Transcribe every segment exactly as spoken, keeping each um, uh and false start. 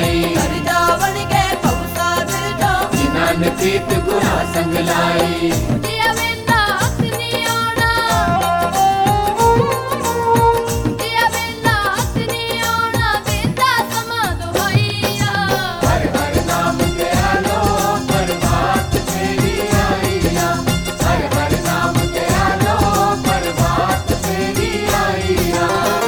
लाई। कर जावन के भव सागर जो जिन्हां ने प्रीत गुरा संग लाई। जिया वेला हथ नहीं आउणा, जिया वेला हथ नहीं आउणा, देता समा दुहाइया। हर हर नाम तेरा लो प्रभात फेरी आईया। हर हर नाम तेरा लो प्रभात फेरी आईया।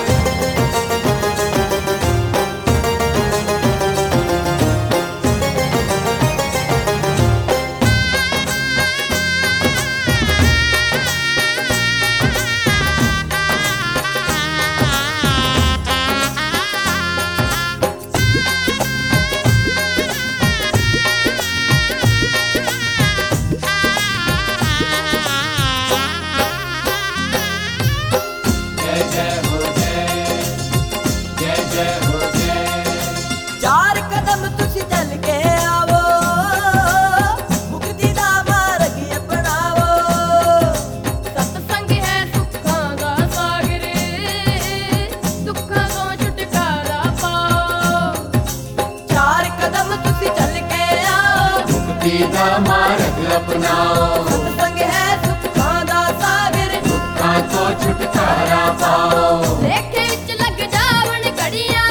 जय जय हो जय, जय जय हो जय। चार कदम तुसी चल के आवो, मुक्ति दा मार्ग अपनावो। सत्संग है सुखां दा सागर, दुखां तो छुटकारा पाओ। चार कदम तुसी चल के आओ, मुक्ति दा मार्ग अपनाओ। सत्संग है सुखां दा सागर, दुखां तो छुटकारा पाओ। लेखे विच लग जावन घड़ियां,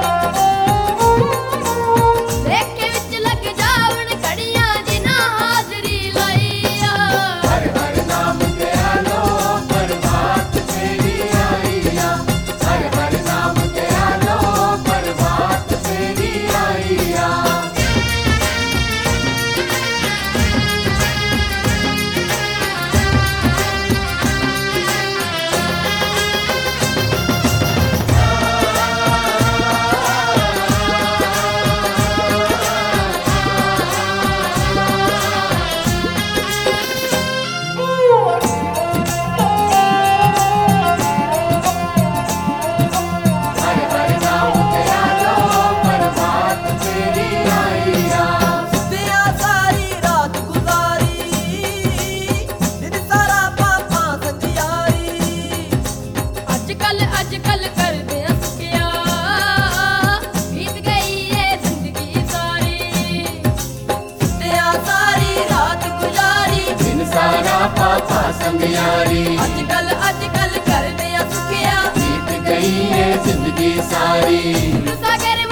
लेखे विच लग जावन घड़ियां, जिन्हां हाज़री लाईया। हर हर नाम तेरा लो प्रभात फेरी आईया। हर हर नाम तेरा लो प्रभात फेरी आईया। हर हर नाम तेरा लो प्रभात फेरी आईया। दिया सारी रात गुजारी, दिन सारा पापा संजियारी। अजकल अजकल करदे सुखिया, बीत गई है जिंदगी सारी। दिया सारी रात गुजारी, दिन सारा पापा संग यारी। अजकल अजकल करदे सुखिया, बीत गई है जिंदगी सारी। सागर